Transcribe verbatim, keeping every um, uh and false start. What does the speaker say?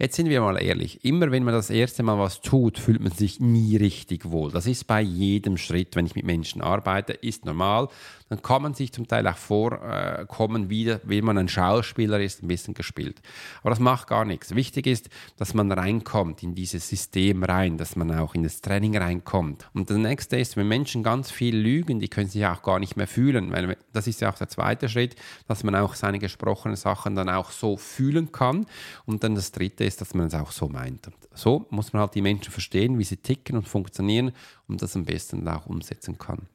Jetzt sind wir mal ehrlich, immer wenn man das erste Mal was tut, fühlt man sich nie richtig wohl. Das ist bei jedem Schritt, wenn ich mit Menschen arbeite, ist normal. Dann kann man sich zum Teil auch vorkommen, wie, wie man ein Schauspieler ist, ein bisschen gespielt. Aber das macht gar nichts. Wichtig ist, dass man reinkommt in dieses System rein, dass man auch in das Training reinkommt. Und das nächste ist, wenn Menschen ganz viel lügen, die können sich auch gar nicht mehr fühlen. Weil das ist ja auch der zweite Schritt, dass man auch seine gesprochenen Sachen dann auch so fühlen kann. Und dann das dritte ist, dass man es auch so meint. Und so muss man halt die Menschen verstehen, wie sie ticken und funktionieren und das am besten auch umsetzen kann.